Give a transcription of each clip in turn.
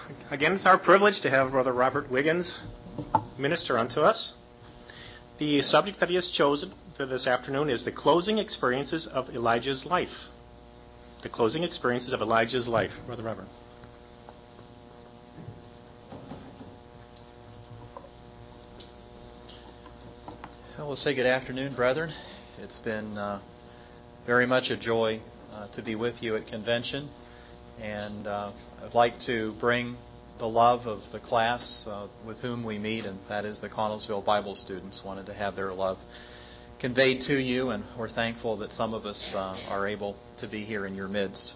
Again, it's our privilege to have Brother Robert Wiggins minister unto us. The subject that he has chosen for this afternoon is the closing experiences of Elijah's life. The closing experiences of Elijah's life. Brother Robert. We'll say good afternoon, brethren. It's been very much a joy to be with you at convention, and I'd like to bring the love of the class with whom we meet, and that is the Connellsville Bible students. Wanted to have their love conveyed to you, and we're thankful that some of us are able to be here in your midst.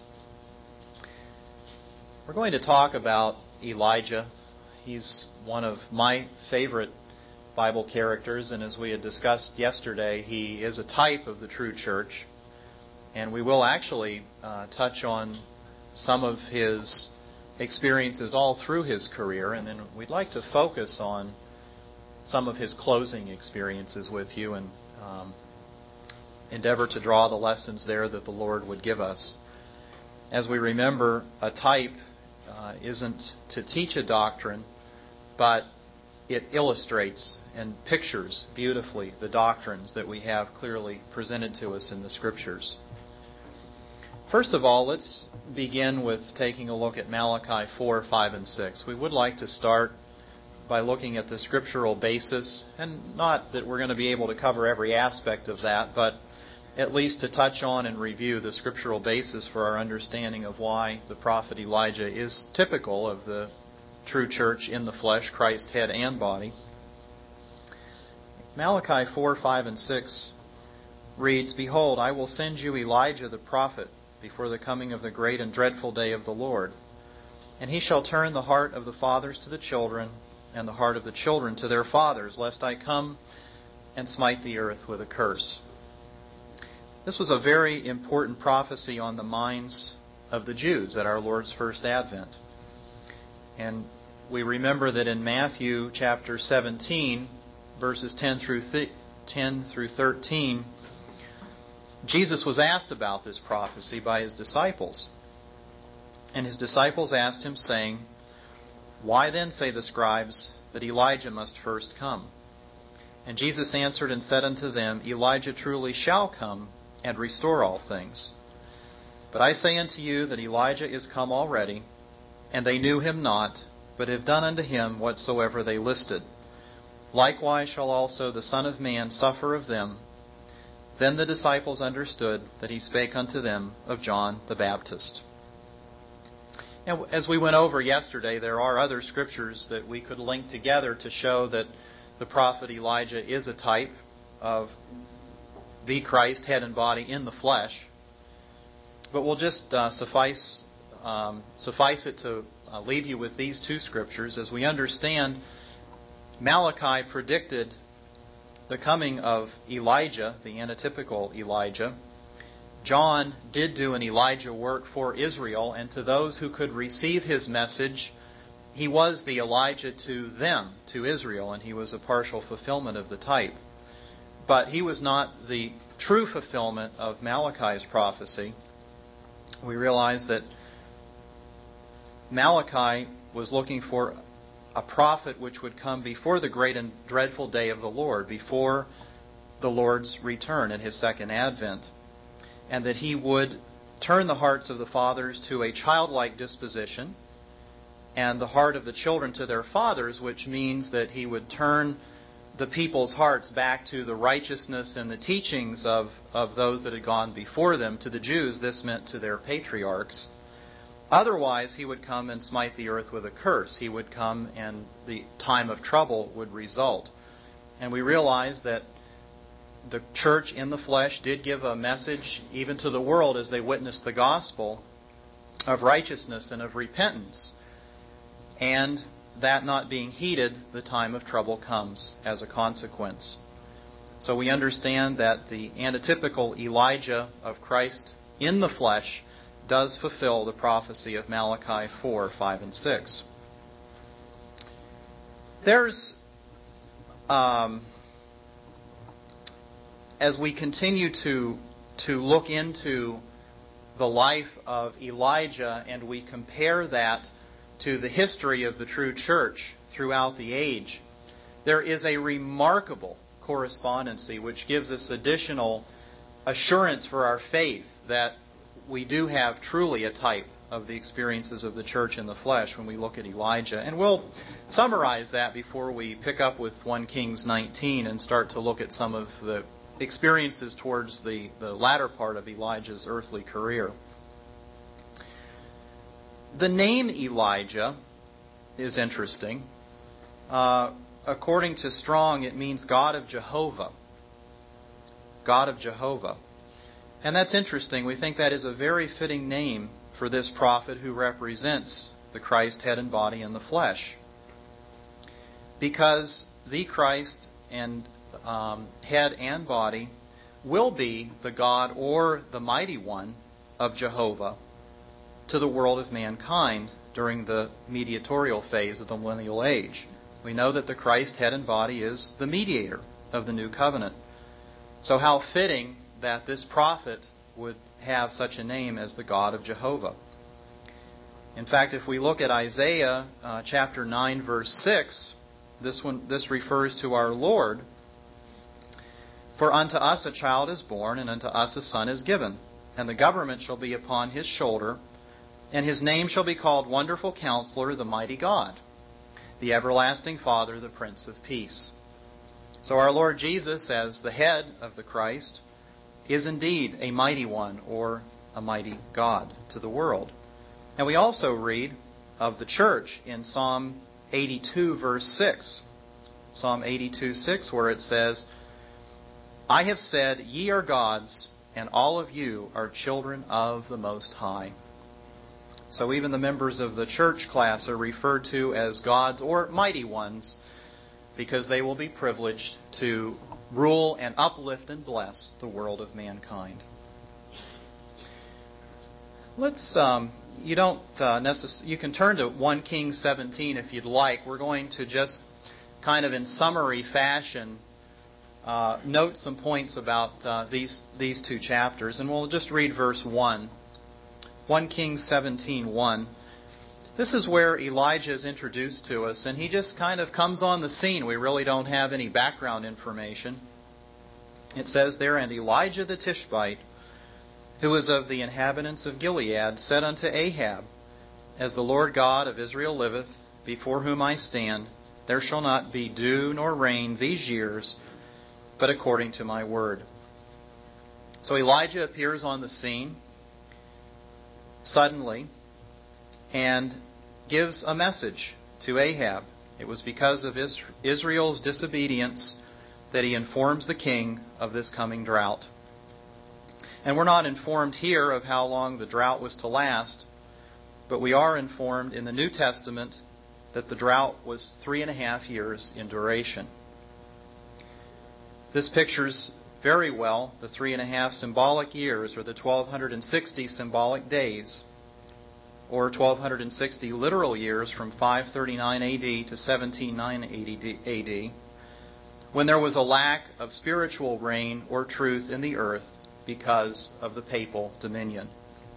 We're going to talk about Elijah. He's one of my favorite Bible characters, and as we had discussed yesterday, he is a type of the true church, and we will actually touch on some of his experiences all through his career, and then we'd like to focus on some of his closing experiences with you and endeavor to draw the lessons there that the Lord would give us. As we remember, a type isn't to teach a doctrine, but it illustrates and pictures beautifully the doctrines that we have clearly presented to us in the Scriptures. First of all, let's begin with taking a look at Malachi 4, 5, and 6. We would like to start by looking at the scriptural basis, and not that we're going to be able to cover every aspect of that, but at least to touch on and review the scriptural basis for our understanding of why the prophet Elijah is typical of the true church in the flesh, Christ's head and body. Malachi 4, 5, and 6 reads, "Behold, I will send you Elijah the prophet before the coming of the great and dreadful day of the Lord. And he shall turn the heart of the fathers to the children, and the heart of the children to their fathers, lest I come and smite the earth with a curse." This was a very important prophecy on the minds of the Jews at our Lord's first advent. And we remember that in Matthew chapter 17, verses 10 through 13, Jesus was asked about this prophecy by His disciples. And His disciples asked Him, saying, "Why then say the scribes that Elijah must first come?" And Jesus answered and said unto them, "Elijah truly shall come and restore all things. But I say unto you that Elijah is come already, and they knew him not, but have done unto him whatsoever they listed. Likewise shall also the Son of Man suffer of them." Then the disciples understood that He spake unto them of John the Baptist. Now, as we went over yesterday, there are other scriptures that we could link together to show that the prophet Elijah is a type of the Christ, head and body, in the flesh. But we'll just suffice it to leave you with these two scriptures. As we understand, Malachi predicted the coming of Elijah, the antitypical Elijah. John did do an Elijah work for Israel, and to those who could receive his message, he was the Elijah to them, to Israel, and he was a partial fulfillment of the type. But he was not the true fulfillment of Malachi's prophecy. We realize that Malachi was looking for a prophet which would come before the great and dreadful day of the Lord, before the Lord's return at His second advent, and that He would turn the hearts of the fathers to a childlike disposition, and the heart of the children to their fathers, which means that He would turn the people's hearts back to the righteousness and the teachings of those that had gone before them. To the Jews, this meant to their patriarchs. Otherwise, He would come and smite the earth with a curse. He would come and the time of trouble would result. And we realize that the church in the flesh did give a message even to the world as they witnessed the gospel of righteousness and of repentance. And that not being heeded, the time of trouble comes as a consequence. So we understand that the antitypical Elijah of Christ in the flesh does fulfill the prophecy of Malachi 4, 5, and 6. There's, as we continue to look into the life of Elijah and we compare that to the history of the true church throughout the age, there is a remarkable correspondency which gives us additional assurance for our faith that we do have truly a type of the experiences of the church in the flesh when we look at Elijah. And we'll summarize that before we pick up with 1 Kings 19 and start to look at some of the experiences towards the latter part of Elijah's earthly career. The name Elijah is interesting. According to Strong, it means God of Jehovah. God of Jehovah. And that's interesting. We think that is a very fitting name for this prophet who represents the Christ head and body in the flesh. Because the Christ and head and body will be the God or the mighty one of Jehovah to the world of mankind during the mediatorial phase of the millennial age. We know that the Christ head and body is the mediator of the new covenant. So how fitting that this prophet would have such a name as the God of Jehovah. In fact, if we look at Isaiah chapter 9, verse 6, this refers to our Lord. For unto us a child is born, and unto us a son is given, and the government shall be upon his shoulder, and his name shall be called Wonderful Counselor, the Mighty God, the Everlasting Father, the Prince of Peace. So our Lord Jesus, as the head of the Christ, is indeed a mighty one or a mighty God to the world. And we also read of the church in Psalm 82, verse 6. Psalm 82, 6, where it says, I have said, ye are gods, and all of you are children of the Most High. So even the members of the church class are referred to as gods or mighty ones, because they will be privileged to rule and uplift and bless the world of mankind. Let's you can turn to 1 Kings 17 if you'd like. We're going to just kind of in summary fashion note some points about these two chapters, and we'll just read verse 1. 1 Kings 17:1. This is where Elijah is introduced to us, and he just kind of comes on the scene. We really don't have any background information. It says there, and Elijah the Tishbite, who was of the inhabitants of Gilead, said unto Ahab, As the Lord God of Israel liveth, before whom I stand, there shall not be dew nor rain these years, but according to my word. So Elijah appears on the scene suddenly and gives a message to Ahab. It was because of Israel's disobedience that he informs the king of this coming drought. And we're not informed here of how long the drought was to last, but we are informed in the New Testament that the drought was 3.5 years in duration. This pictures very well the 3.5 symbolic years, or the 1260 symbolic days, or 1260 literal years from 539 AD to 1709 AD, when there was a lack of spiritual rain or truth in the earth because of the papal dominion.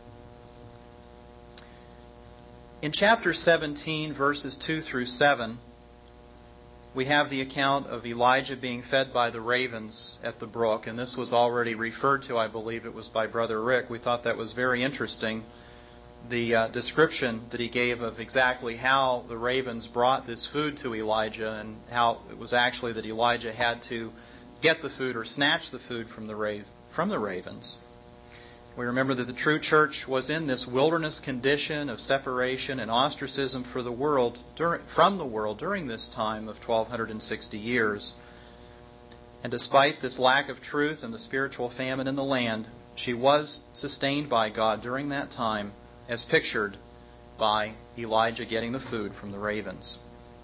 In chapter 17, verses 2 through 7, we have the account of Elijah being fed by the ravens at the brook, and this was already referred to, I believe it was by Brother Rick. We thought that was very interesting, the description that he gave of exactly how the ravens brought this food to Elijah, and how it was actually that Elijah had to get the food or snatch the food from the ravens. We remember that the true church was in this wilderness condition of separation and ostracism from the world during this time of 1260 years. And despite this lack of truth and the spiritual famine in the land, she was sustained by God during that time, as pictured by Elijah getting the food from the ravens.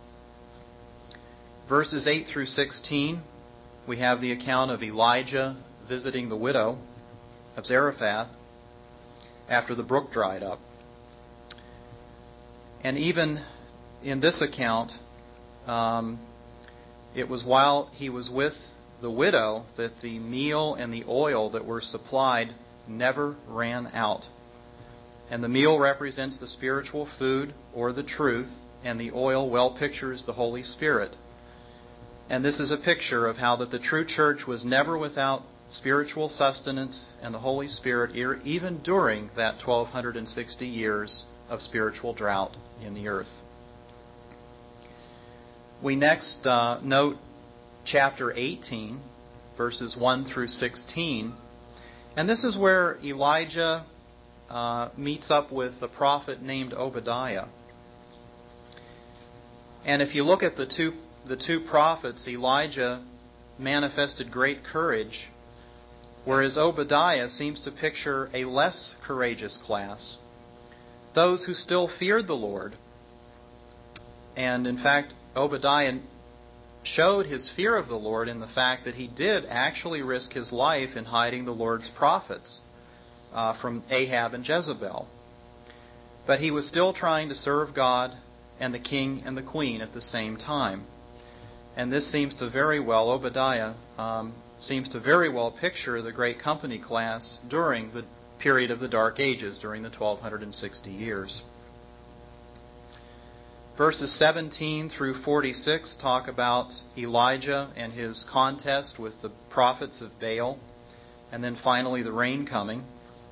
Verses 8 through 16, we have the account of Elijah visiting the widow of Zarephath after the brook dried up. And even in this account, it was while he was with the widow that the meal and the oil that were supplied never ran out. And the meal represents the spiritual food or the truth, and the oil well pictures the Holy Spirit. And this is a picture of how that the true church was never without spiritual sustenance and the Holy Spirit even during that 1260 years of spiritual drought in the earth. We next note chapter 18, verses 1 through 16. And this is where Elijah meets up with a prophet named Obadiah. And if you look at the two prophets, Elijah manifested great courage, whereas Obadiah seems to picture a less courageous class, those who still feared the Lord. And in fact, Obadiah showed his fear of the Lord in the fact that he did actually risk his life in hiding the Lord's prophets from Ahab and Jezebel. But he was still trying to serve God and the king and the queen at the same time. And this seems to very well, Obadiah seems to very well picture the great company class during the period of the Dark Ages, during the 1260 years. Verses 17 through 46 talk about Elijah and his contest with the prophets of Baal, and then finally the rain coming.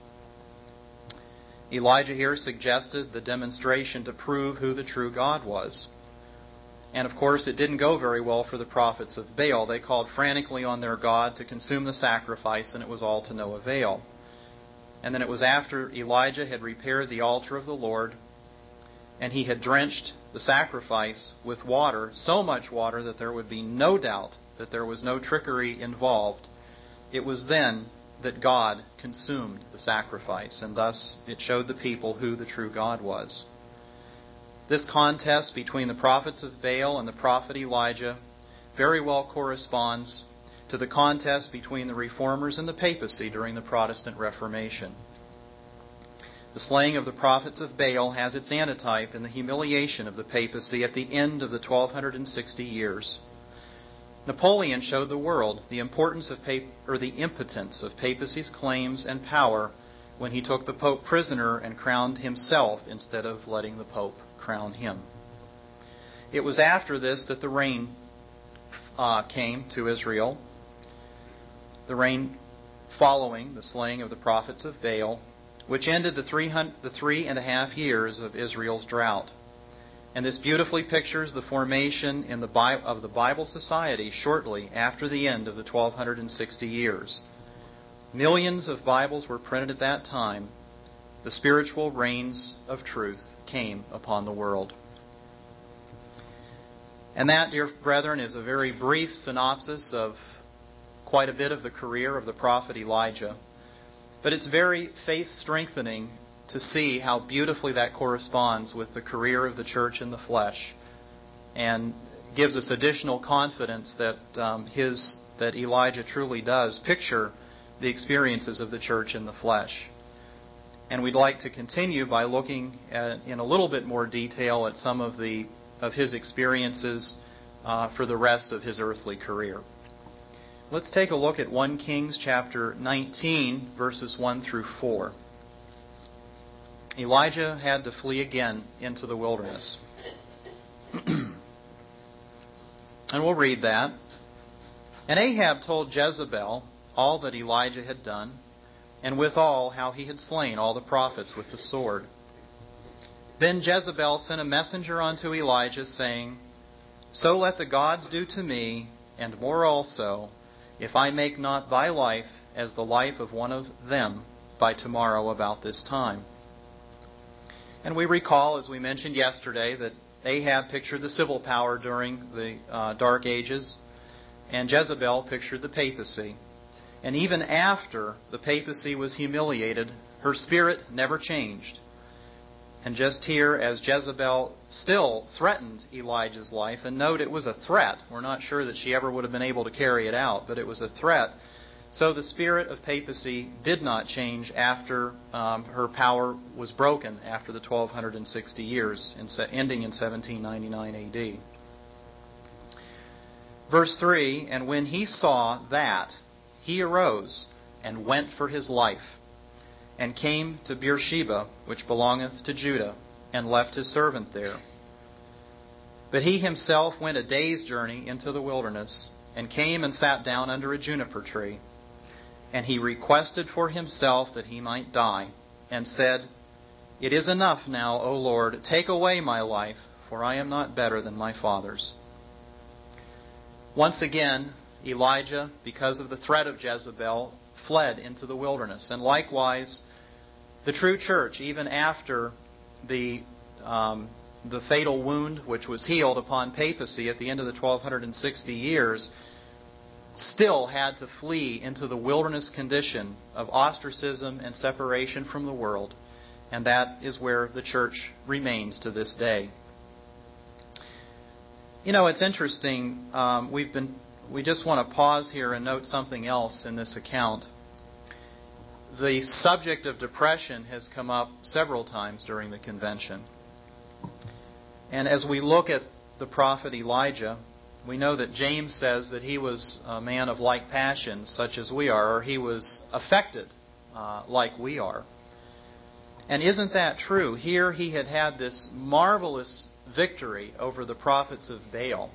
Elijah here suggested the demonstration to prove who the true God was. And of course, it didn't go very well for the prophets of Baal. They called frantically on their God to consume the sacrifice, and it was all to no avail. And then it was after Elijah had repaired the altar of the Lord, and he had drenched the sacrifice with water, so much water that there would be no doubt that there was no trickery involved. It was then that God consumed the sacrifice, and thus it showed the people who the true God was. This contest between the prophets of Baal and the prophet Elijah very well corresponds to the contest between the Reformers and the papacy during the Protestant Reformation. The slaying of the prophets of Baal has its antitype in the humiliation of the papacy at the end of the 1260 years. Napoleon showed the world the importance of the impotence of papacy's claims and power when he took the Pope prisoner and crowned himself instead of letting the Pope crown him. It was after this that the rain came to Israel, the rain following the slaying of the prophets of Baal, which ended the 3.5 years of Israel's drought. And this beautifully pictures the formation of the Bible Society shortly after the end of the 1260 years. Millions of Bibles were printed at that time. The spiritual rains of truth came upon the world. And that, dear brethren, is a very brief synopsis of quite a bit of the career of the prophet Elijah. But it's very faith-strengthening to see how beautifully that corresponds with the career of the church in the flesh, and gives us additional confidence that that Elijah truly does picture the experiences of the church in the flesh. And we'd like to continue by looking in a little bit more detail at some of his experiences for the rest of his earthly career. Let's take a look at 1 Kings chapter 19, verses 1 through 4. Elijah had to flee again into the wilderness. And we'll read that. And Ahab told Jezebel all that Elijah had done, and withal how he had slain all the prophets with the sword. Then Jezebel sent a messenger unto Elijah, saying, So let the gods do to me, and more also, if I make not thy life as the life of one of them by tomorrow about this time. And we recall, as we mentioned yesterday, that Ahab pictured the civil power during the Dark Ages, and Jezebel pictured the papacy. And even after the papacy was humiliated, her spirit never changed. And just here, as Jezebel still threatened Elijah's life, and note it was a threat. We're not sure that she ever would have been able to carry it out, but it was a threat. So the spirit of papacy did not change after her power was broken after the 1260 years, ending in 1799 A.D. Verse 3, And when he saw that, he arose and went for his life, and came to Beersheba, which belongeth to Judah, and left his servant there. But he himself went a day's journey into the wilderness, and came and sat down under a juniper tree. And he requested for himself that he might die, and said, It is enough now, O Lord, take away my life, for I am not better than my fathers. Once again, Elijah, because of the threat of Jezebel, fled into the wilderness. And likewise, the true church, even after the fatal wound which was healed upon papacy at the end of the 1260 years, still had to flee into the wilderness condition of ostracism and separation from the world. And that is where the church remains to this day. You know, it's interesting. We just want to pause here and note something else in this account. The subject of depression has come up several times during the convention. And as we look at the prophet Elijah, we know that James says that he was a man of like passions, such as we are, or he was affected like we are. And isn't that true? Here he had this marvelous victory over the prophets of Baal.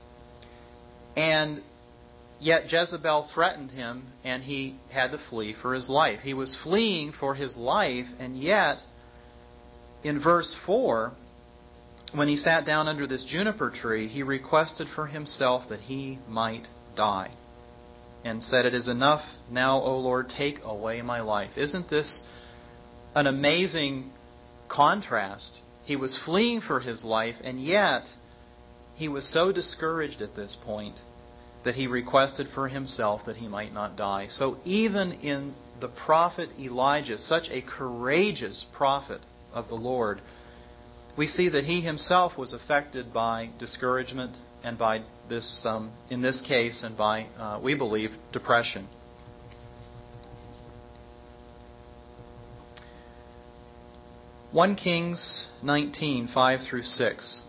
And yet Jezebel threatened him, and he had to flee for his life. He was fleeing for his life, and yet, in verse 4, when he sat down under this juniper tree, he requested for himself that he might die, and said, It is enough now, O Lord, take away my life. Isn't this an amazing contrast? He was fleeing for his life, and yet he was so discouraged at this point that he requested for himself that he might not die. So even in the prophet Elijah, such a courageous prophet of the Lord, we see that he himself was affected by discouragement and by this, in this case, and by, we believe, depression. One Kings 19, 5 through 6.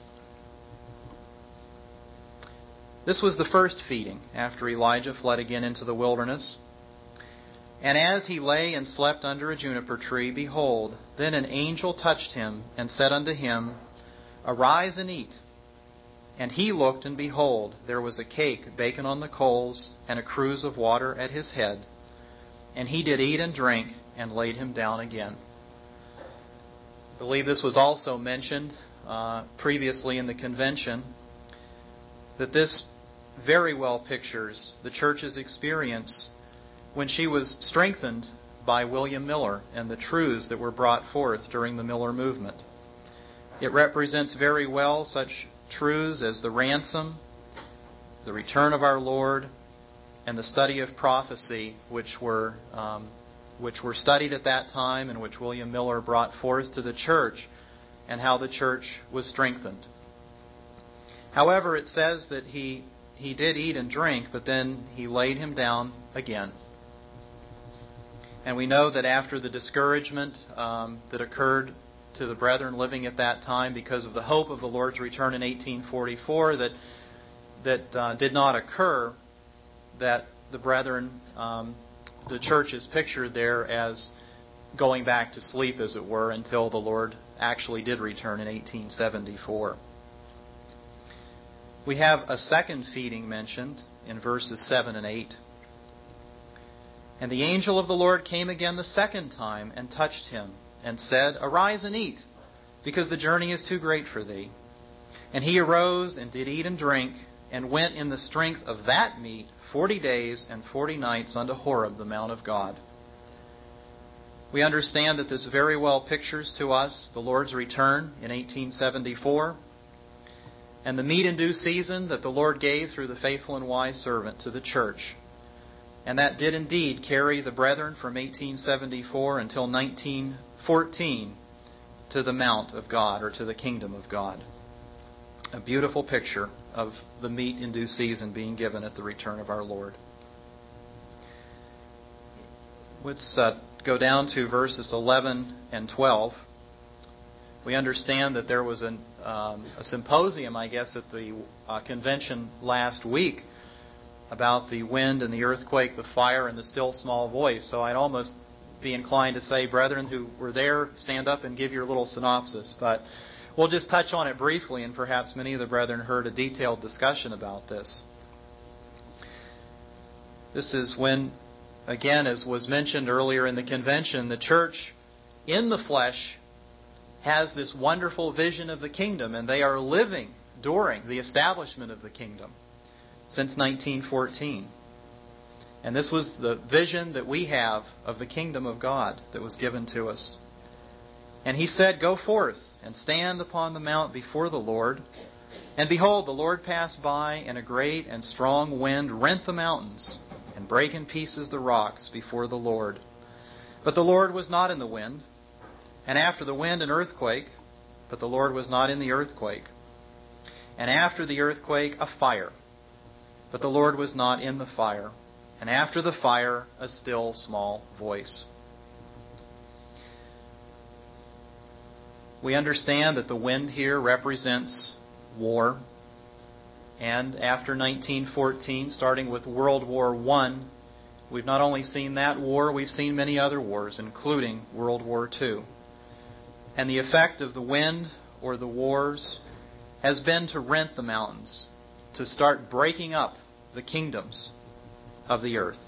This was the first feeding after Elijah fled again into the wilderness. And as he lay and slept under a juniper tree, behold, then an angel touched him and said unto him, Arise and eat. And he looked, and behold, there was a cake baken on the coals, and a cruse of water at his head. And he did eat and drink, and laid him down again. I believe this was also mentioned previously in the convention, that this very well pictures the church's experience when she was strengthened by William Miller and the truths that were brought forth during the Miller movement. It represents very well such truths as the ransom, the return of our Lord, and the study of prophecy, which were studied at that time and which William Miller brought forth to the church, and how the church was strengthened. However, it says that he did eat and drink, but then he laid him down again. And we know that after the discouragement that occurred to the brethren living at that time because of the hope of the Lord's return in 1844 that did not occur, that the brethren, the church is pictured there as going back to sleep, as it were, until the Lord actually did return in 1874. We have a second feeding mentioned in verses 7 and 8. And the angel of the Lord came again the second time and touched him and said, Arise and eat, because the journey is too great for thee. And he arose and did eat and drink, and went in the strength of that meat 40 days and 40 nights unto Horeb, the mount of God. We understand that this very well pictures to us the Lord's return in 1874, and the meat in due season that the Lord gave through the faithful and wise servant to the church. And that did indeed carry the brethren from 1874 until 1914 to the mount of God, or to the kingdom of God. A beautiful picture of the meat in due season being given at the return of our Lord. Let's go down to verses 11 and 12. We understand that there was a symposium, I guess, at the convention last week about the wind and the earthquake, the fire and the still small voice. So I'd almost be inclined to say, brethren who were there, stand up and give your little synopsis. But we'll just touch on it briefly, and perhaps many of the brethren heard a detailed discussion about this. This is when, again, as was mentioned earlier in the convention, the church in the flesh has this wonderful vision of the kingdom, and they are living during the establishment of the kingdom since 1914. And this was the vision that we have of the kingdom of God that was given to us. And he said, "Go forth and stand upon the mount before the Lord. And behold, the Lord passed by, and a great and strong wind rent the mountains, and brake in pieces the rocks before the Lord. But the Lord was not in the wind. And after the wind an earthquake, but the Lord was not in the earthquake. And after the earthquake a fire, but the Lord was not in the fire. And after the fire a still small voice." We understand that the wind here represents war. And after 1914, starting with World War I, we've not only seen that war, we've seen many other wars, including World War II. And the effect of the wind or the wars has been to rent the mountains, to start breaking up the kingdoms of the earth.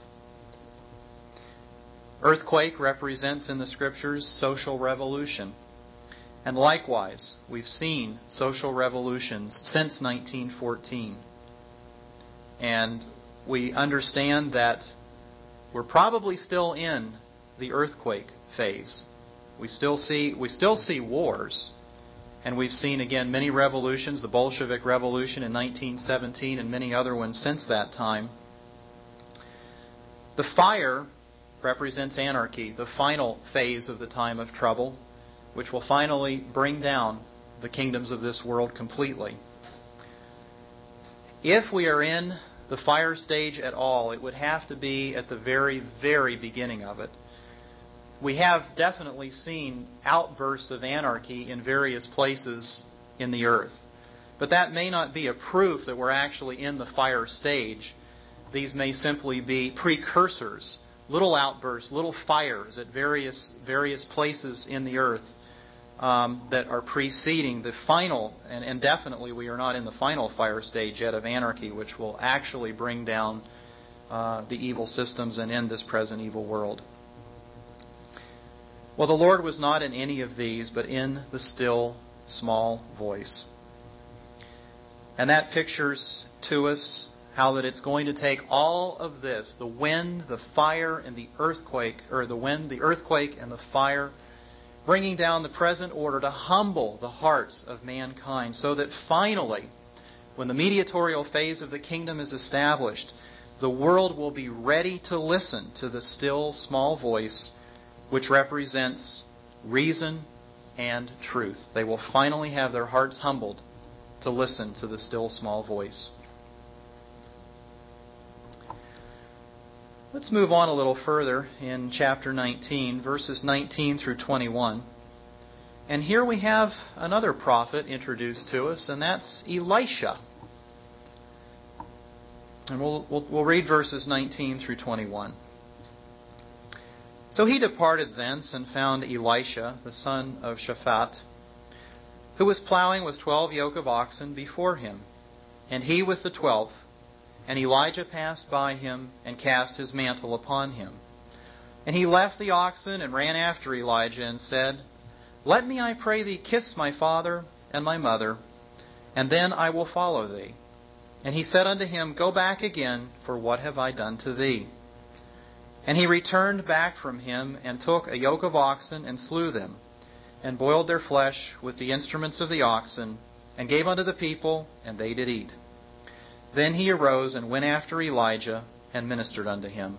Earthquake represents in the Scriptures social revolution. And likewise, we've seen social revolutions since 1914. And we understand that we're probably still in the earthquake phase. We still see wars. And we've seen, again, many revolutions, the Bolshevik Revolution in 1917 and many other ones since that time. The fire represents anarchy, the final phase of the time of trouble, which will finally bring down the kingdoms of this world completely. If we are in the fire stage at all, it would have to be at the very, very beginning of it. We have definitely seen outbursts of anarchy in various places in the earth. But that may not be a proof that we're actually in the fire stage. These may simply be precursors, little outbursts, little fires at various places in the earth that are preceding the final, and definitely we are not in the final fire stage yet of anarchy, which will actually bring down the evil systems and end this present evil world. Well, the Lord was not in any of these, but in the still, small voice. And that pictures to us how that it's going to take all of this, the wind, the fire, and the earthquake, or the wind, the earthquake, and the fire, bringing down the present order to humble the hearts of mankind, so that finally, when the mediatorial phase of the kingdom is established, the world will be ready to listen to the still, small voice, which represents reason and truth. They will finally have their hearts humbled to listen to the still, small voice. Let's move on a little further in chapter 19, verses 19 through 21. And here we have another prophet introduced to us, and that's Elisha. And we'll read verses 19 through 21. "So he departed thence and found Elisha, the son of Shaphat, who was plowing with 12 yoke of oxen before him, and he with the 12th. And Elijah passed by him and cast his mantle upon him. And he left the oxen and ran after Elijah and said, Let me, I pray thee, kiss my father and my mother, and then I will follow thee. And he said unto him, Go back again, for what have I done to thee? And he returned back from him, and took a yoke of oxen, and slew them, and boiled their flesh with the instruments of the oxen, and gave unto the people, and they did eat. Then he arose and went after Elijah, and ministered unto him."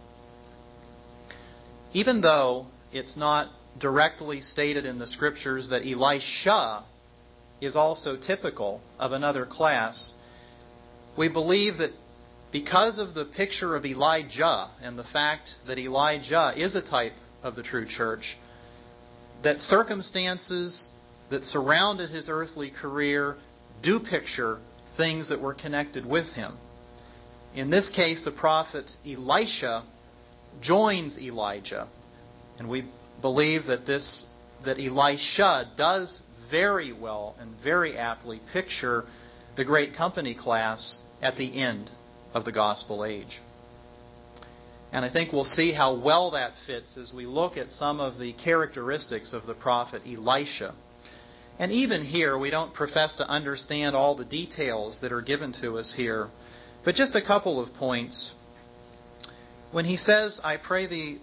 Even though it's not directly stated in the Scriptures that Elisha is also typical of another class, we believe that because of the picture of Elijah and the fact that Elijah is a type of the true church, that circumstances that surrounded his earthly career do picture things that were connected with him. In this case, the prophet Elisha joins Elijah And we believe that Elisha does very well and very aptly picture the great company class at the end of the gospel age. And I think we'll see how well that fits as we look at some of the characteristics of the prophet Elisha. And even here, we don't profess to understand all the details that are given to us here, but just a couple of points. When he says, I pray thee,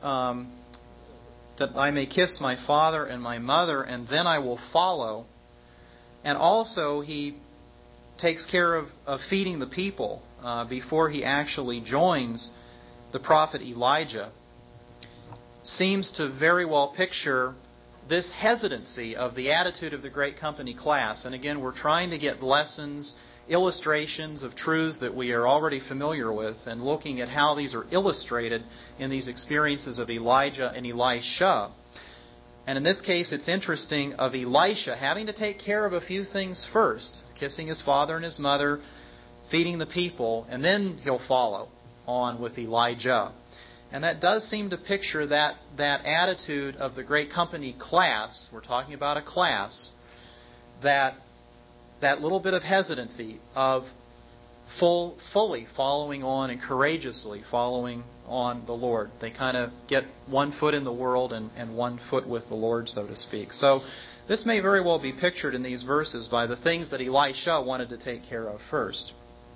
that I may kiss my father and my mother, and then I will follow. And also, he takes care of feeding the people before he actually joins the prophet Elijah. Seems to very well picture this hesitancy of the attitude of the great company class. And again, we're trying to get lessons, illustrations of truths that we are already familiar with, and looking at how these are illustrated in these experiences of Elijah and Elisha. And in this case, it's interesting of Elisha having to take care of a few things first, kissing his father and his mother, feeding the people, and then he'll follow on with Elijah. And that does seem to picture that attitude of the great company class. We're talking about a class that little bit of hesitancy of fully following on and courageously following on the Lord. They kind of get one foot in the world and one foot with the Lord, so to speak. So this may very well be pictured in these verses by the things that Elisha wanted to take care of first.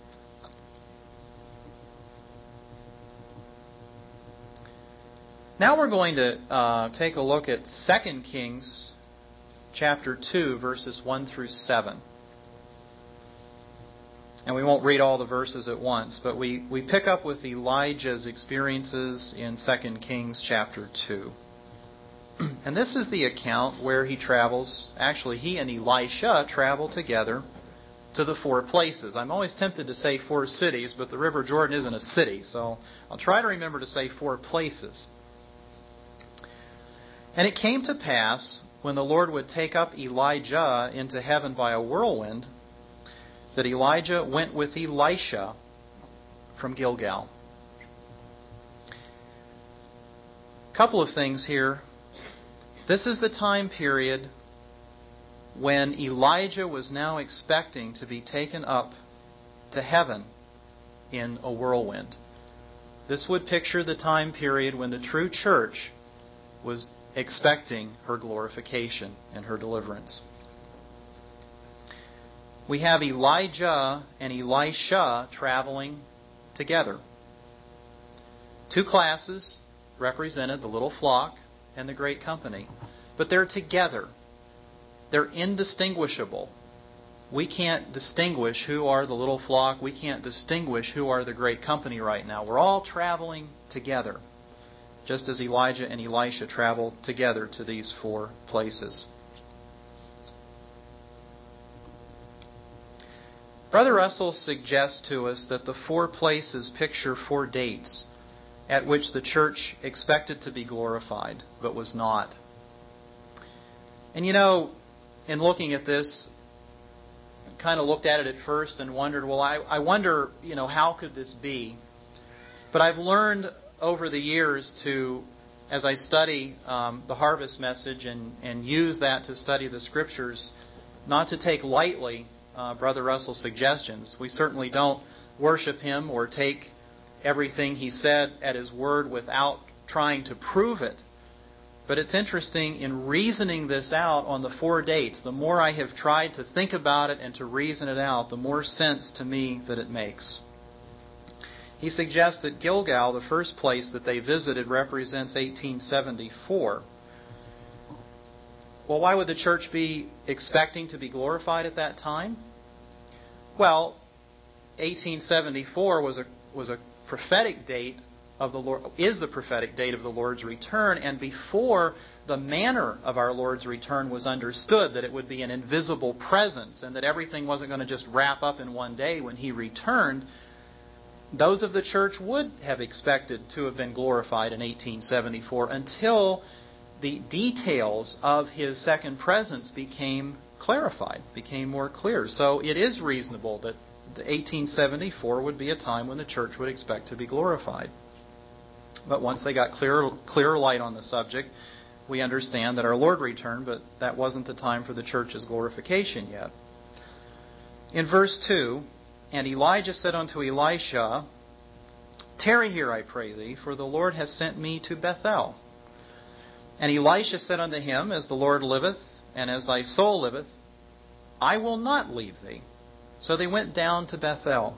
Now we're going to take a look at 2 Kings chapter 2, verses 1 through 7. And we won't read all the verses at once, but we pick up with Elijah's experiences in 2 Kings chapter 2. And this is the account where he travels, actually he and Elisha travel together to the 4 places. I'm always tempted to say 4 cities, but the River Jordan isn't a city, so I'll try to remember to say 4 places. And it came to pass, when the Lord would take up Elijah into heaven by a whirlwind, that Elijah went with Elisha from Gilgal. A couple of things here. This is the time period when Elijah was now expecting to be taken up to heaven in a whirlwind. This would picture the time period when the true church was expecting her glorification and her deliverance. We have Elijah and Elisha traveling together. 2 classes represented, the little flock and the great company. But they're together. They're indistinguishable. We can't distinguish who are the little flock. We can't distinguish who are the great company right now. We're all traveling together, just as Elijah and Elisha traveled together to these 4 places. Brother Russell suggests to us that the 4 places picture 4 dates at which the church expected to be glorified, but was not. And in looking at this, I kind of looked at it at first and wondered, well, I wonder, how could this be? But I've learned over the years to, as I study the harvest message and use that to study the Scriptures, not to take lightly Brother Russell's suggestions. We certainly don't worship him or take everything he said at his word without trying to prove it. But it's interesting, in reasoning this out on the 4 dates, the more I have tried to think about it and to reason it out, the more sense to me that it makes. He suggests that Gilgal, the first place that they visited, represents 1874. Well, why would the church be expecting to be glorified at that time? Well, 1874 was a prophetic date of the Lord, is the prophetic date of the Lord's return, and before the manner of our Lord's return was understood, that it would be an invisible presence and that everything wasn't going to just wrap up in one day when He returned, those of the church would have expected to have been glorified in 1874 until the details of His second presence became clarified, became more clear. So it is reasonable that the 1874 would be a time when the church would expect to be glorified. But once they got clearer light on the subject, we understand that our Lord returned, but that wasn't the time for the church's glorification yet. In verse 2, and Elijah said unto Elisha, Tarry here, I pray thee, for the Lord hath sent me to Bethel. And Elisha said unto him, As the Lord liveth, and as thy soul liveth, I will not leave thee. So they went down to Bethel.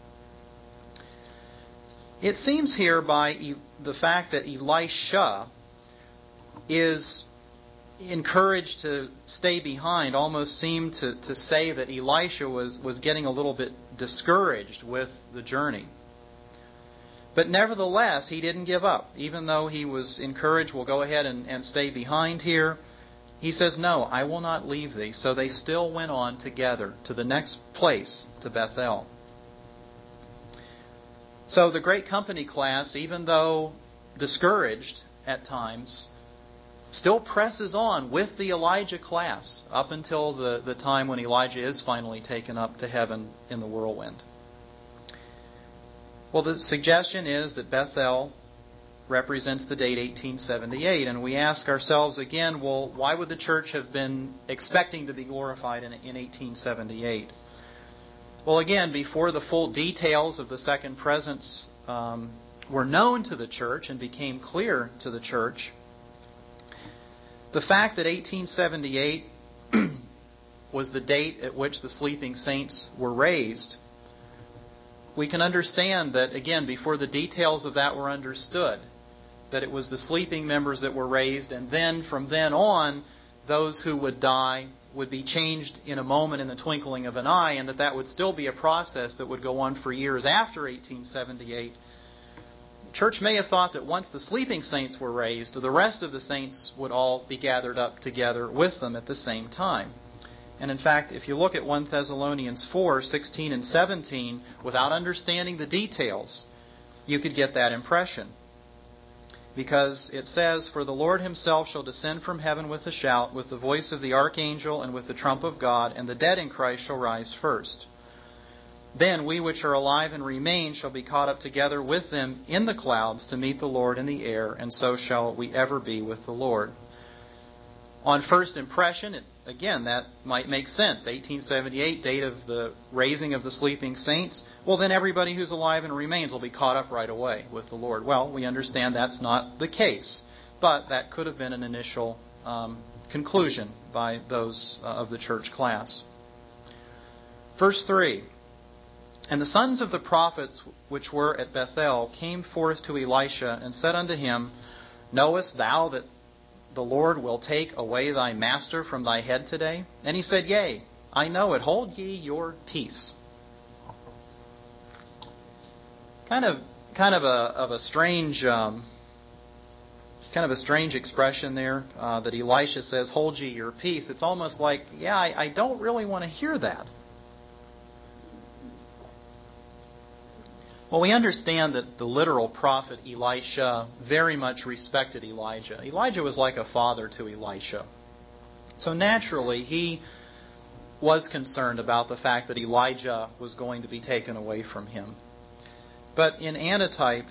It seems here by the fact that Elisha is encouraged to stay behind, almost seemed to say that Elisha was getting a little bit discouraged with the journey. But nevertheless, he didn't give up. Even though he was encouraged, we'll go ahead and stay behind here. He says, No, I will not leave thee. So they still went on together to the next place, to Bethel. So the great company class, even though discouraged at times, still presses on with the Elijah class up until the time when Elijah is finally taken up to heaven in the whirlwind. Well, the suggestion is that Bethel represents the date 1878, and we ask ourselves again, well, why would the church have been expecting to be glorified in 1878? Well, again, before the full details of the second presence were known to the church and became clear to the church, the fact that 1878 was the date at which the sleeping saints were raised, we can understand that, again, before the details of that were understood, that it was the sleeping members that were raised, and then from then on, those who would die would be changed in a moment, in the twinkling of an eye, and that would still be a process that would go on for years after 1878. The church may have thought that once the sleeping saints were raised, the rest of the saints would all be gathered up together with them at the same time. And in fact, if you look at 1 Thessalonians 4, 16 and 17, without understanding the details, you could get that impression. Because it says, For the Lord himself shall descend from heaven with a shout, with the voice of the archangel, and with the trump of God, and the dead in Christ shall rise first. Then we which are alive and remain shall be caught up together with them in the clouds to meet the Lord in the air, and so shall we ever be with the Lord. On first impression, again, that might make sense. 1878, date of the raising of the sleeping saints. Well, then everybody who's alive and remains will be caught up right away with the Lord. Well, we understand that's not the case. But that could have been an initial conclusion by those of the church class. Verse 3. And the sons of the prophets which were at Bethel came forth to Elisha and said unto him, Knowest thou that the Lord will take away thy master from thy head today? And he said, Yea, I know it. Hold ye your peace. Kind of a strange expression there that Elisha says, Hold ye your peace. It's almost like, yeah, I don't really want to hear that. Well, we understand that the literal prophet Elisha very much respected Elijah. Elijah was like a father to Elisha. So naturally, he was concerned about the fact that Elijah was going to be taken away from him. But in antitype,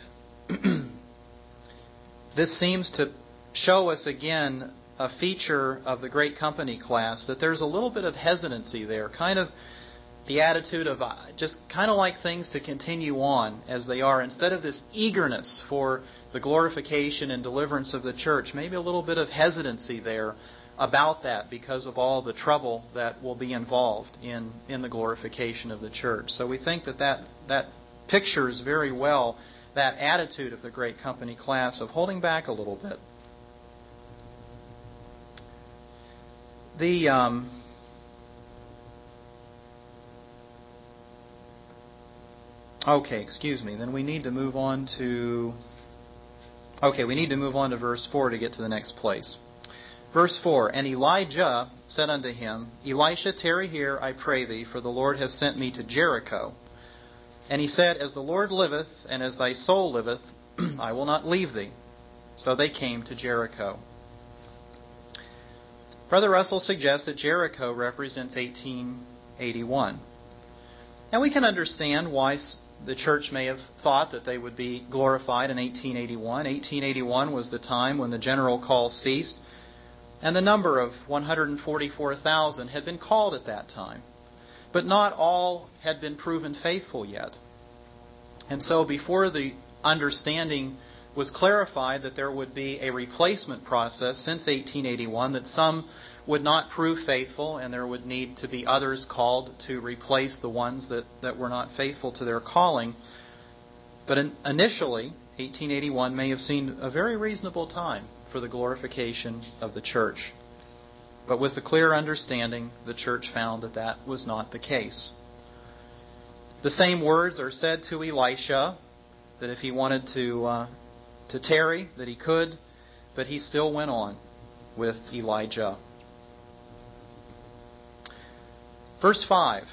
this seems to show us again a feature of the great company class, that there's a little bit of hesitancy there, kind of the attitude of just kind of like things to continue on as they are, instead of this eagerness for the glorification and deliverance of the church. Maybe a little bit of hesitancy there about that because of all the trouble that will be involved in the glorification of the church. So we think that pictures very well that attitude of the great company class of holding back a little bit. Then we need to move on to verse 4 to get to the next place. Verse 4, And Elijah said unto him, Elisha, tarry here, I pray thee, for the Lord hath sent me to Jericho. And he said, As the Lord liveth, and as thy soul liveth, I will not leave thee. So they came to Jericho. Brother Russell suggests that Jericho represents 1881. And we can understand why the church may have thought that they would be glorified in 1881. 1881 was the time when the general call ceased, and the number of 144,000 had been called at that time. But not all had been proven faithful yet. And so before the understanding was clarified that there would be a replacement process since 1881, that some would not prove faithful and there would need to be others called to replace the ones that were not faithful to their calling. But initially, 1881 may have seemed a very reasonable time for the glorification of the church. But with the clear understanding, the church found that that was not the case. The same words are said to Elisha, that if he wanted to tarry, that he could, but he still went on with Elijah. Verse 5.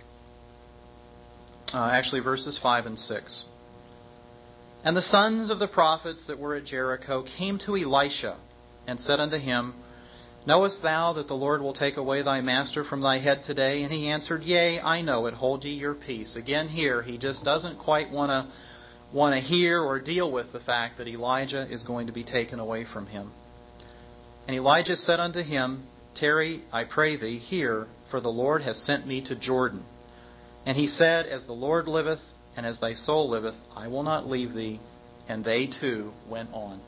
Verses 5 and 6. And the sons of the prophets that were at Jericho came to Elisha and said unto him, Knowest thou that the Lord will take away thy master from thy head today? And he answered, Yea, I know it. Hold ye your peace. Again here, he just doesn't quite want to hear or deal with the fact that Elijah is going to be taken away from him. And Elijah said unto him, Tarry, I pray thee, here, for the Lord hath sent me to Jordan. And he said, As the Lord liveth, and as thy soul liveth, I will not leave thee. And they too went on.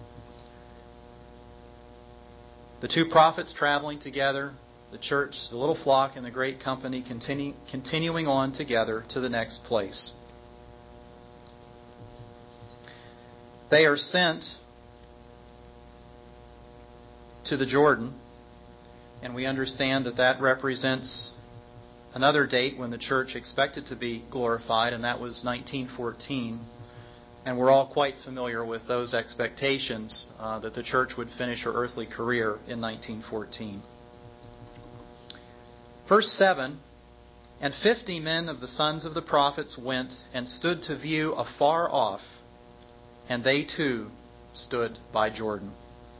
The two prophets traveling together, the church, the little flock, and the great company continuing on together to the next place. They are sent to the Jordan, and we understand that that represents another date when the church expected to be glorified, and that was 1914. And we're all quite familiar with those expectations that the church would finish her earthly career in 1914. Verse 7, And 50 men of the sons of the prophets went and stood to view afar off, and they too stood by Jordan.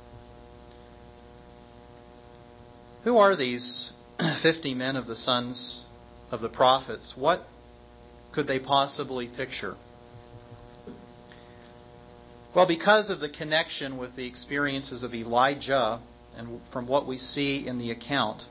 Who are these 50 men of the sons of the prophets? What could they possibly picture? Well, because of the connection with the experiences of Elijah, and from what we see in the account,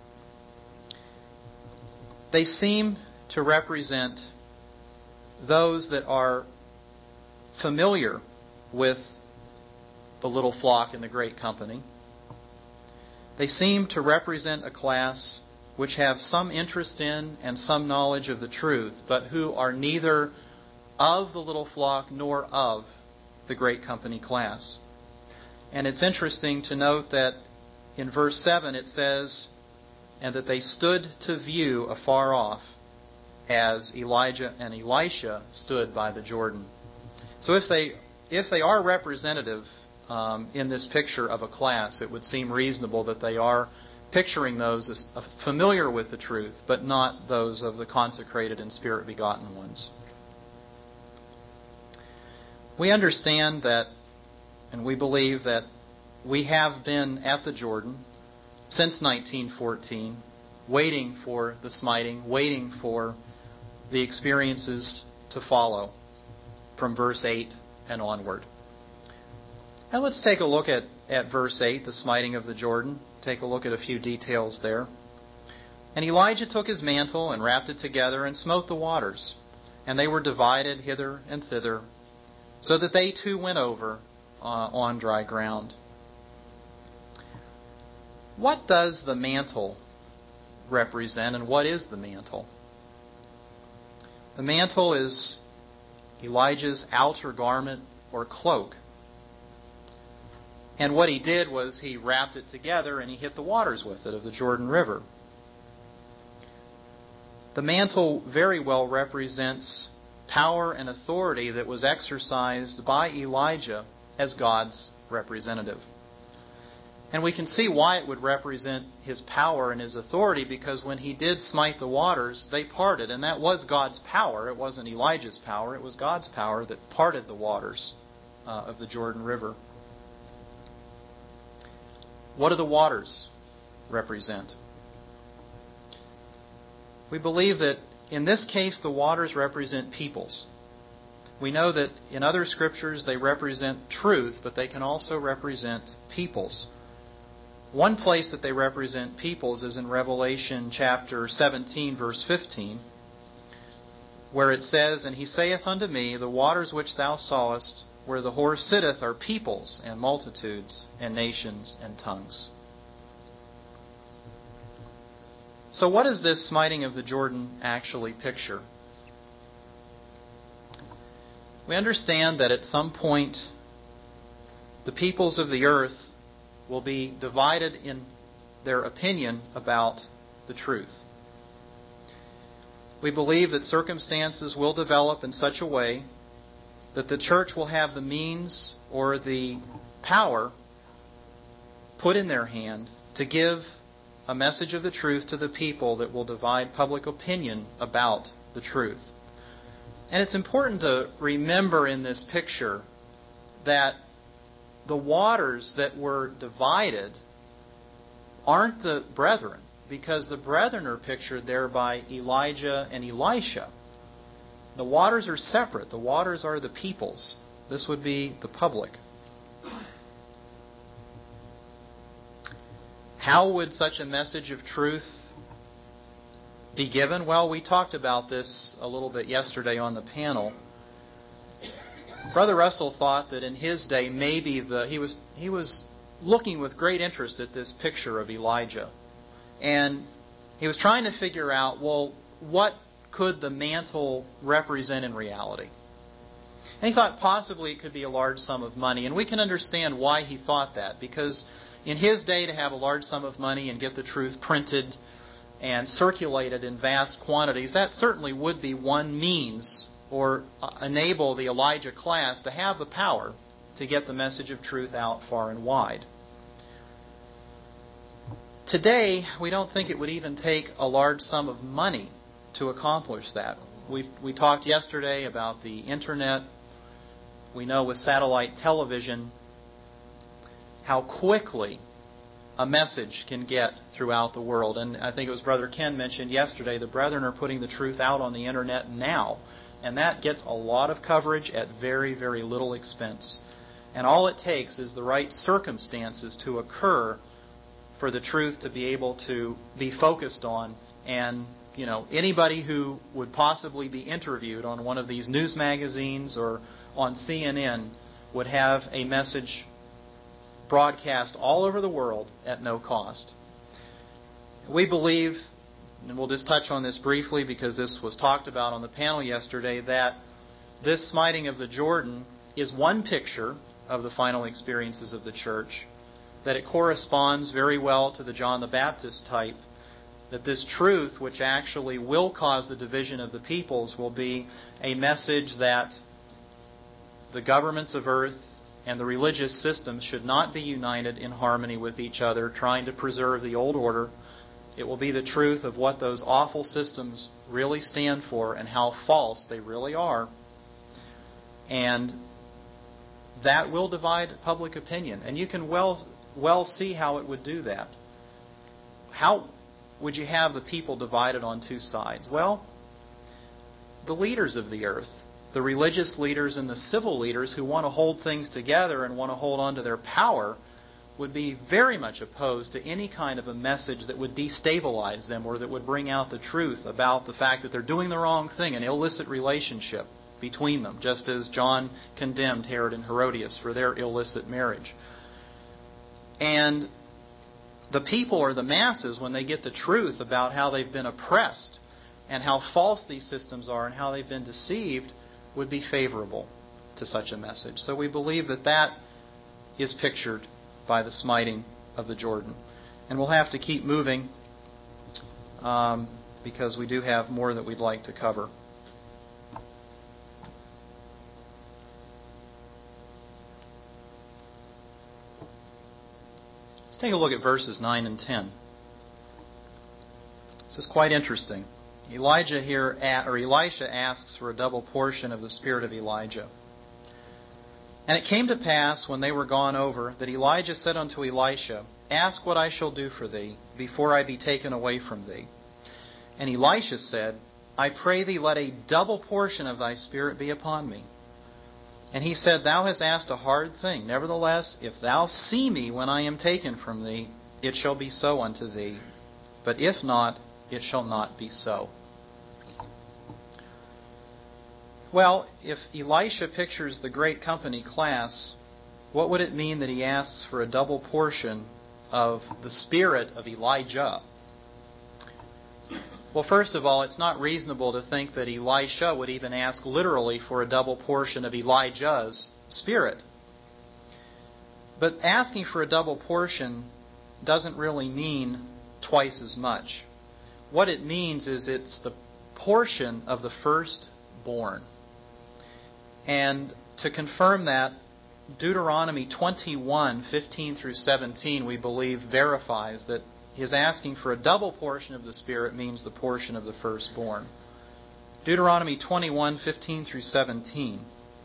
they seem to represent those that are familiar with the little flock and the great company. They seem to represent a class which have some interest in and some knowledge of the truth, but who are neither of the little flock nor of the great company class. And it's interesting to note that in verse 7 it says, And that they stood to view afar off, as Elijah and Elisha stood by the Jordan. So if they are representative in this picture of a class, it would seem reasonable that they are picturing those as familiar with the truth, but not those of the consecrated and Spirit-begotten ones. We understand that, and we believe that we have been at the Jordan since 1914, waiting for the smiting, waiting for the experiences to follow from verse 8 and onward. Now let's take a look at verse 8, the smiting of the Jordan. Take a look at a few details there. And Elijah took his mantle and wrapped it together and smote the waters, and they were divided hither and thither, so that they too went over on dry ground. What does the mantle represent, and what is the mantle? The mantle is Elijah's outer garment or cloak. And what he did was he wrapped it together and he hit the waters with it of the Jordan River. The mantle very well represents power and authority that was exercised by Elijah as God's representative. And we can see why it would represent his power and his authority, because when he did smite the waters, they parted. And that was God's power. It wasn't Elijah's power. It was God's power that parted the waters of the Jordan River. What do the waters represent? We believe that in this case, the waters represent peoples. We know that in other scriptures they represent truth, but they can also represent peoples. One place that they represent peoples is in Revelation chapter 17, verse 15, where it says, "And he saith unto me, The waters which thou sawest, where the horse sitteth, are peoples and multitudes and nations and tongues." So what does this smiting of the Jordan actually picture? We understand that at some point the peoples of the earth will be divided in their opinion about the truth. We believe that circumstances will develop in such a way that the church will have the means or the power put in their hand to give a message of the truth to the people that will divide public opinion about the truth. And it's important to remember in this picture that the waters that were divided aren't the brethren, because the brethren are pictured there by Elijah and Elisha. The waters are separate. The waters are the peoples. This would be the public. How would such a message of truth be given? Well, we talked about this a little bit yesterday on the panel. Brother Russell thought that in his day maybe he was looking with great interest at this picture of Elijah. And he was trying to figure out, well, what could the mantle represent in reality? And he thought possibly it could be a large sum of money. And we can understand why he thought that, because in his day to have a large sum of money and get the truth printed and circulated in vast quantities, that certainly would be one means or enable the Elijah class to have the power to get the message of truth out far and wide. Today, we don't think it would even take a large sum of money to accomplish that. We talked yesterday about the internet. We know with satellite television how quickly a message can get throughout the world. And I think it was Brother Ken mentioned yesterday, the brethren are putting the truth out on the internet now. And that gets a lot of coverage at very, very little expense. And all it takes is the right circumstances to occur for the truth to be able to be focused on. And, anybody who would possibly be interviewed on one of these news magazines or on CNN would have a message broadcast all over the world at no cost. We believe, and we'll just touch on this briefly because this was talked about on the panel yesterday, that this smiting of the Jordan is one picture of the final experiences of the church, that it corresponds very well to the John the Baptist type, that this truth, which actually will cause the division of the peoples, will be a message that the governments of earth and the religious systems should not be united in harmony with each other, trying to preserve the old order. It will be the truth of what those awful systems really stand for and how false they really are. And that will divide public opinion. And you can well see how it would do that. How would you have the people divided on two sides? Well, the leaders of the earth, the religious leaders and the civil leaders who want to hold things together and want to hold on to their power, would be very much opposed to any kind of a message that would destabilize them or that would bring out the truth about the fact that they're doing the wrong thing, an illicit relationship between them, just as John condemned Herod and Herodias for their illicit marriage. And the people or the masses, when they get the truth about how they've been oppressed and how false these systems are and how they've been deceived, would be favorable to such a message. So we believe that that is pictured by the smiting of the Jordan. And we'll have to keep moving because we do have more that we'd like to cover. Let's take a look at verses 9 and 10. This is quite interesting. Elisha asks for a double portion of the spirit of Elijah. And it came to pass, when they were gone over, that Elijah said unto Elisha, Ask what I shall do for thee, before I be taken away from thee. And Elisha said, I pray thee, let a double portion of thy Spirit be upon me. And he said, Thou hast asked a hard thing. Nevertheless, if thou see me when I am taken from thee, it shall be so unto thee. But if not, it shall not be so. Well, if Elisha pictures the great company class, what would it mean that he asks for a double portion of the spirit of Elijah? Well, first of all, it's not reasonable to think that Elisha would even ask literally for a double portion of Elijah's spirit. But asking for a double portion doesn't really mean twice as much. What it means is it's the portion of the firstborn. And to confirm that, Deuteronomy 21:15 through 17, we believe, verifies that his asking for a double portion of the Spirit means the portion of the firstborn. Deuteronomy 21:15 through 17.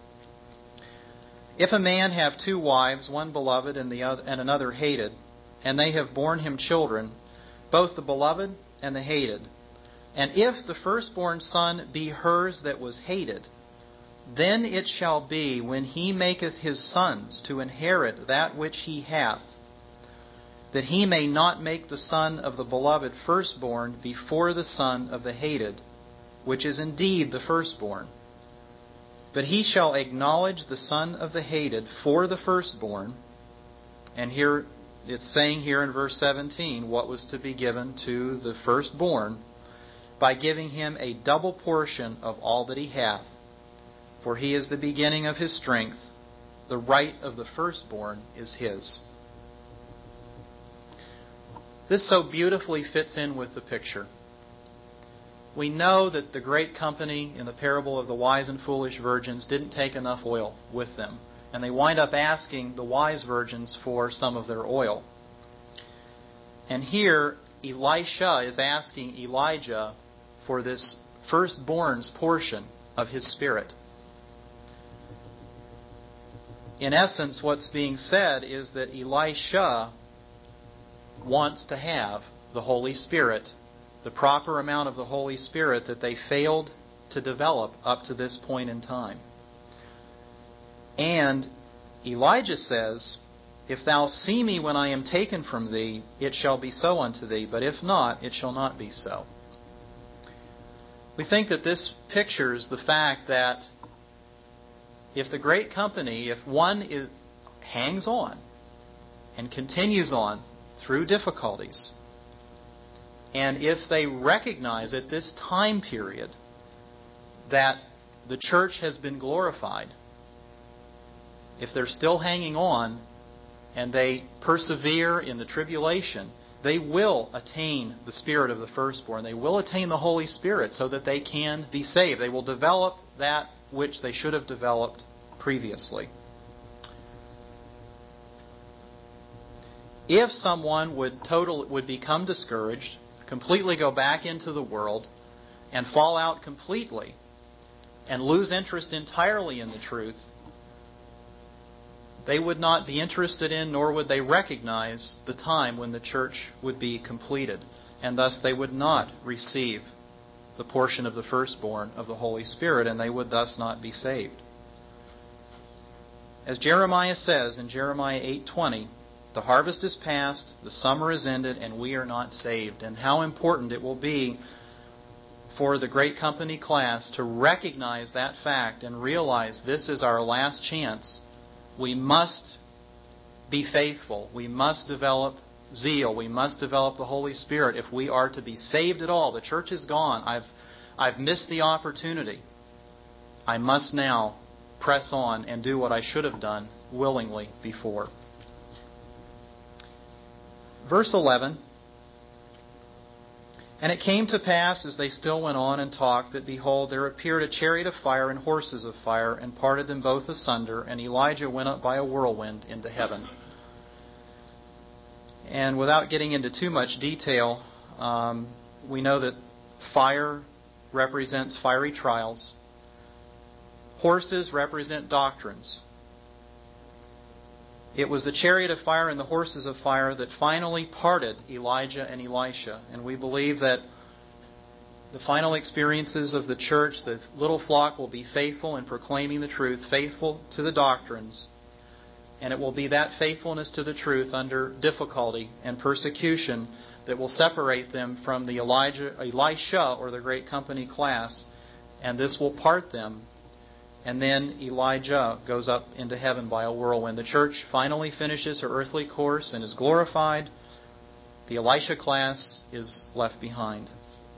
If a man have two wives, one beloved and another hated, and they have borne him children, both the beloved and the hated, and if the firstborn son be hers that was hated, then it shall be, when he maketh his sons to inherit that which he hath, that he may not make the son of the beloved firstborn before the son of the hated, which is indeed the firstborn. But he shall acknowledge the son of the hated for the firstborn. And here it's saying here in verse 17 what was to be given to the firstborn, by giving him a double portion of all that he hath. For he is the beginning of his strength. The right of the firstborn is his. This so beautifully fits in with the picture. We know that the great company in the parable of the wise and foolish virgins didn't take enough oil with them. And they wind up asking the wise virgins for some of their oil. And here, Elisha is asking Elijah for this firstborn's portion of his spirit. In essence, what's being said is that Elisha wants to have the Holy Spirit, the proper amount of the Holy Spirit that they failed to develop up to this point in time. And Elijah says, If thou see me when I am taken from thee, it shall be so unto thee, but if not, it shall not be so. We think that this pictures the fact that if the great company, if one hangs on and continues on through difficulties, and if they recognize at this time period that the church has been glorified, if they're still hanging on and they persevere in the tribulation, they will attain the spirit of the firstborn. They will attain the Holy Spirit so that they can be saved. They will develop that which they should have developed previously. If someone would become discouraged, completely go back into the world, and fall out completely, and lose interest entirely in the truth, they would not be interested in, nor would they recognize the time when the church would be completed, and thus they would not receive the portion of the firstborn of the Holy Spirit, and they would thus not be saved. As Jeremiah says in Jeremiah 8:20, the harvest is past, the summer is ended, and we are not saved. And how important it will be for the great company class to recognize that fact and realize this is our last chance. We must be faithful. We must develop zeal. We must develop the Holy Spirit if we are to be saved at all. The church is gone. I've missed the opportunity. I must now press on and do what I should have done willingly before. Verse 11, And it came to pass, as they still went on and talked, that behold, there appeared a chariot of fire and horses of fire, and parted them both asunder, and Elijah went up by a whirlwind into heaven. And without getting into too much detail, we know that fire represents fiery trials. Horses represent doctrines. It was the chariot of fire and the horses of fire that finally parted Elijah and Elisha. And we believe that the final experiences of the church, the little flock will be faithful in proclaiming the truth, faithful to the doctrines. And it will be that faithfulness to the truth under difficulty and persecution that will separate them from the Elisha, or the great company class, and this will part them. And then Elijah goes up into heaven by a whirlwind. The church finally finishes her earthly course and is glorified. The Elisha class is left behind.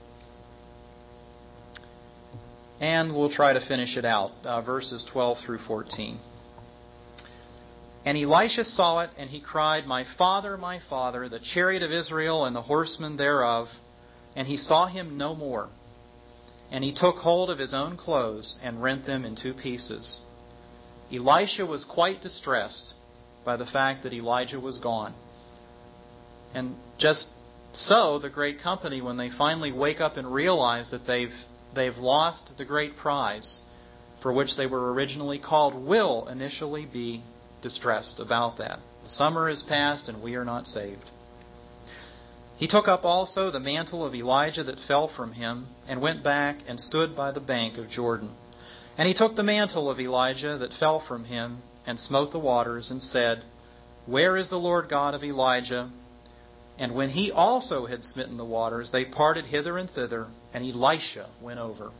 And we'll try to finish it out, verses 12 through 14. And Elisha saw it, and he cried, my father, the chariot of Israel and the horsemen thereof. And he saw him no more. And he took hold of his own clothes and rent them in two pieces. Elisha was quite distressed by the fact that Elijah was gone. And just so, the great company, when they finally wake up and realize that they've lost the great prize for which they were originally called, will initially be distressed about that. The summer is past and we are not saved. He took up also the mantle of Elijah that fell from him, and went back and stood by the bank of Jordan. And he took the mantle of Elijah that fell from him, and smote the waters, and said, where is the Lord God of Elijah? And when he also had smitten the waters, they parted hither and thither, and Elisha went over.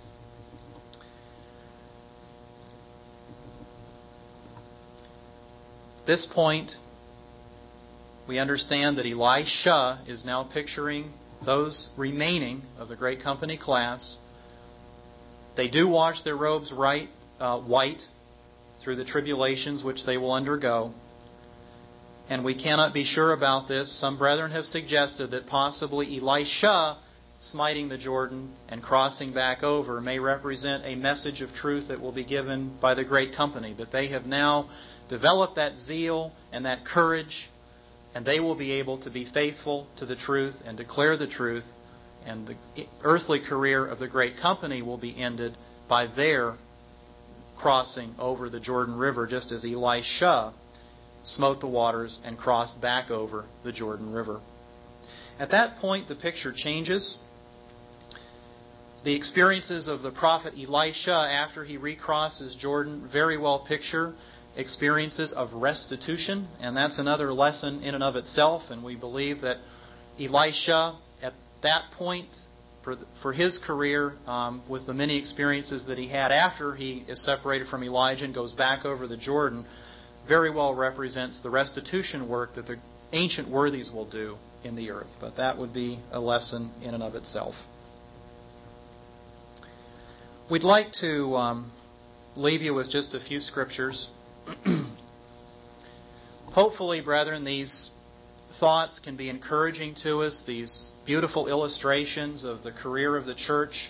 At this point, we understand that Elisha is now picturing those remaining of the great company class. They do wash their robes white through the tribulations which they will undergo. And we cannot be sure about this. Some brethren have suggested that possibly Elisha smiting the Jordan and crossing back over may represent a message of truth that will be given by the great company, that they have now developed that zeal and that courage, and they will be able to be faithful to the truth and declare the truth, and the earthly career of the great company will be ended by their crossing over the Jordan River, just as Elisha smote the waters and crossed back over the Jordan River. At that point, the picture changes. The experiences of the prophet Elisha after he recrosses Jordan very well picture experiences of restitution, and that's another lesson in and of itself. And we believe that Elisha, at that point for his career, with the many experiences that he had after he is separated from Elijah and goes back over the Jordan, very well represents the restitution work that the ancient worthies will do in the earth. But that would be a lesson in and of itself. We'd like to leave you with just a few scriptures. Hopefully, brethren, these thoughts can be encouraging to us, these beautiful illustrations of the career of the church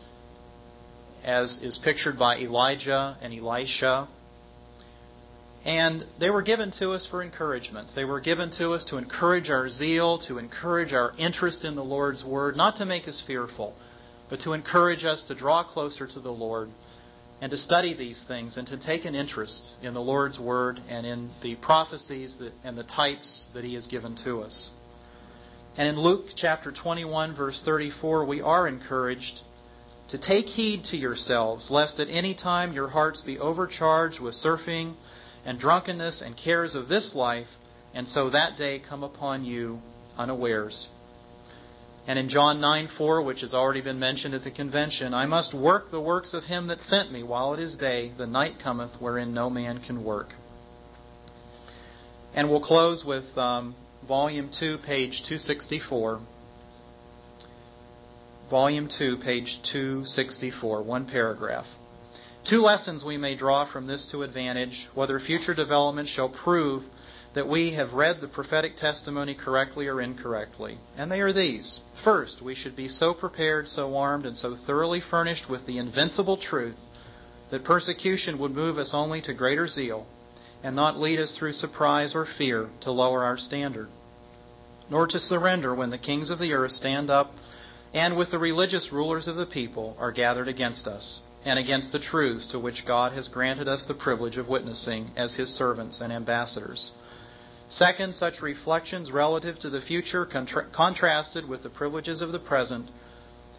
as is pictured by Elijah and Elisha. And they were given to us for encouragements. They were given to us to encourage our zeal, to encourage our interest in the Lord's Word, not to make us fearful, but to encourage us to draw closer to the Lord and to study these things and to take an interest in the Lord's Word and in the prophecies and the types that He has given to us. And in Luke chapter 21, verse 34, we are encouraged to take heed to yourselves, lest at any time your hearts be overcharged with surfeiting and drunkenness and cares of this life, and so that day come upon you unawares. And in John 9:4, which has already been mentioned at the convention, I must work the works of him that sent me while it is day. The night cometh wherein no man can work. And we'll close with Volume 2, page 264. Volume 2, page 264, one paragraph. 2 lessons we may draw from this to advantage, whether future development shall prove that we have read the prophetic testimony correctly or incorrectly. And they are these. First, we should be so prepared, so armed, and so thoroughly furnished with the invincible truth that persecution would move us only to greater zeal and not lead us through surprise or fear to lower our standard, nor to surrender when the kings of the earth stand up and with the religious rulers of the people are gathered against us and against the truths to which God has granted us the privilege of witnessing as His servants and ambassadors. Second, such reflections relative to the future contrasted with the privileges of the present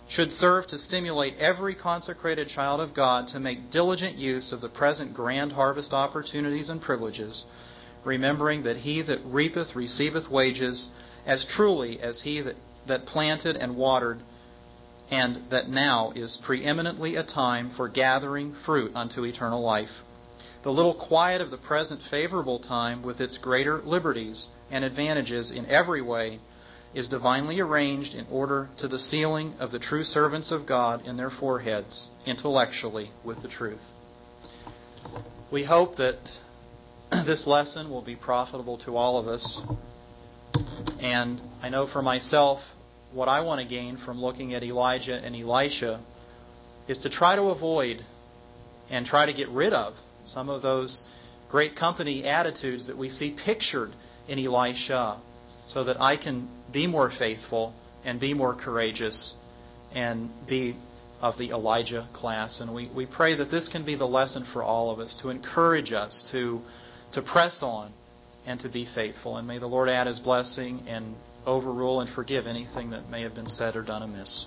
should serve to stimulate every consecrated child of God to make diligent use of the present grand harvest opportunities and privileges, remembering that he that reapeth receiveth wages as truly as he that planted and watered, and that now is preeminently a time for gathering fruit unto eternal life. The little quiet of the present favorable time, with its greater liberties and advantages in every way, is divinely arranged in order to the sealing of the true servants of God in their foreheads, intellectually, with the truth. We hope that this lesson will be profitable to all of us. And I know for myself, what I want to gain from looking at Elijah and Elisha is to try to avoid and try to get rid of some of those great company attitudes that we see pictured in Elisha, so that I can be more faithful and be more courageous and be of the Elijah class. And we pray that this can be the lesson for all of us, to encourage us to press on and to be faithful. And may the Lord add His blessing and overrule and forgive anything that may have been said or done amiss.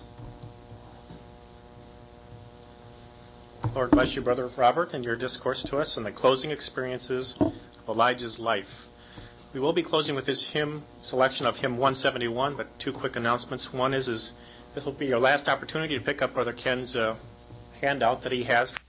Lord bless you, Brother Robert, and your discourse to us on the closing experiences of Elijah's life. We will be closing with this hymn selection of hymn 171, but two quick announcements. One is this will be your last opportunity to pick up Brother Ken's handout that he has